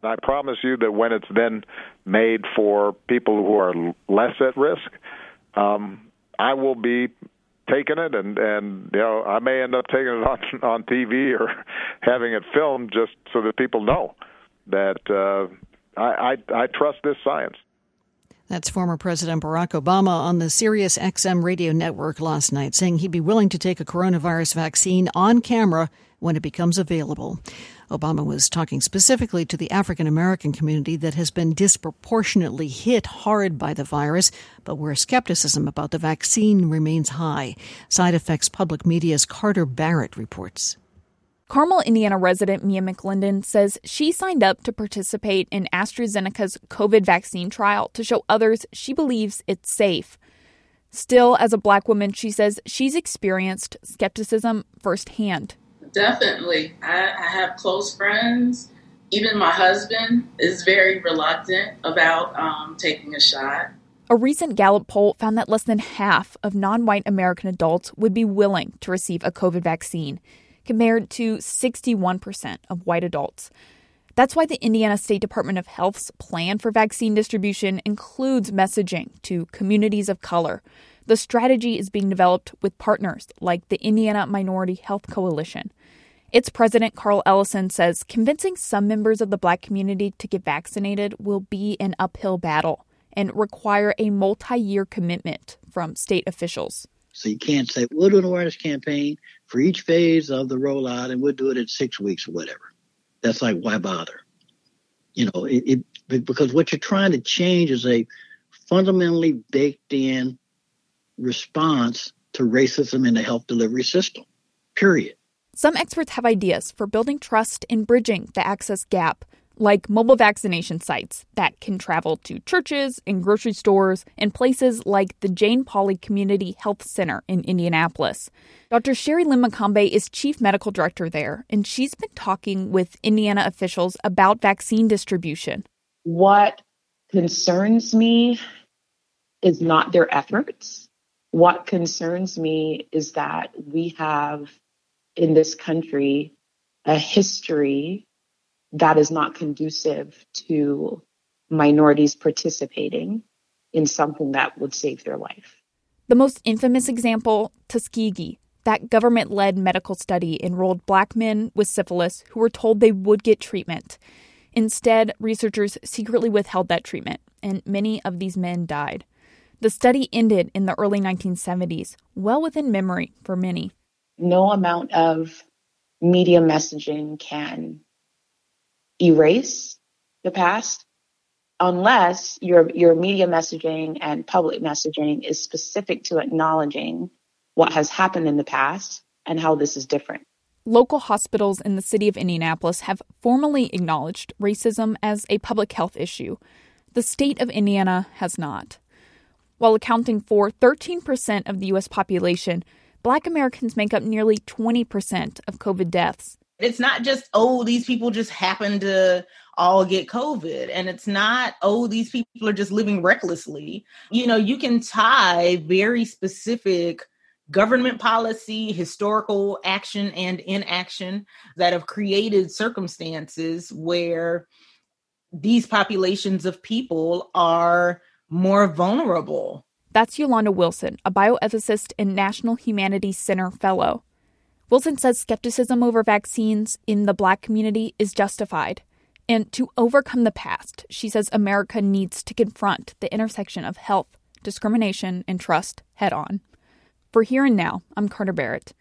I promise you that when it's then made for people who are less at risk, I will be taking it, and I may end up taking it on TV or having it filmed just so that people know that I trust this science. That's former President Barack Obama on the Sirius XM radio network last night, saying he'd be willing to take a coronavirus vaccine on camera when it becomes available. Obama was talking specifically to the African-American community that has been disproportionately hit hard by the virus, but where skepticism about the vaccine remains high. Side Effects Public Media's Carter Barrett reports. Carmel, Indiana resident Mia McClendon says she signed up to participate in AstraZeneca's COVID vaccine trial to show others she believes it's safe. Still, as a Black woman, she says she's experienced skepticism firsthand. Definitely. I have close friends. Even my husband is very reluctant about taking a shot. A recent Gallup poll found that less than half of non-white American adults would be willing to receive a COVID vaccine, compared to 61% of white adults. That's why the Indiana State Department of Health's plan for vaccine distribution includes messaging to communities of color. The strategy is being developed with partners like the Indiana Minority Health Coalition. Its president, Carl Ellison, says convincing some members of the Black community to get vaccinated will be an uphill battle and require a multi-year commitment from state officials. So you can't say, we'll do an awareness campaign for each phase of the rollout and we'll do it in 6 weeks or whatever. That's like, why bother? Because what you're trying to change is a fundamentally baked in response to racism in the health delivery system, period. Some experts have ideas for building trust and bridging the access gap, like mobile vaccination sites that can travel to churches and grocery stores and places like the Jane Pauley Community Health Center in Indianapolis. Dr. Sherry Lynn McCombie is chief medical director there, and she's been talking with Indiana officials about vaccine distribution. What concerns me is not their efforts. What concerns me is that we have in this country a history that is not conducive to minorities participating in something that would save their life. The most infamous example, Tuskegee. That government-led medical study enrolled Black men with syphilis who were told they would get treatment. Instead, researchers secretly withheld that treatment, and many of these men died. The study ended in the early 1970s, well within memory for many. No amount of media messaging can erase the past unless your media messaging and public messaging is specific to acknowledging what has happened in the past and how this is different. Local hospitals in the city of Indianapolis have formally acknowledged racism as a public health issue. The state of Indiana has not. While accounting for 13% of the U.S. population, Black Americans make up nearly 20% of COVID deaths. It's not just, these people just happen to all get COVID. And it's not, these people are just living recklessly. You can tie very specific government policy, historical action, and inaction that have created circumstances where these populations of people are more vulnerable. That's Yolanda Wilson, a bioethicist and National Humanities Center fellow. Wilson says skepticism over vaccines in the Black community is justified. And to overcome the past, she says America needs to confront the intersection of health, discrimination, and trust head on. For Here and Now, I'm Carter Barrett.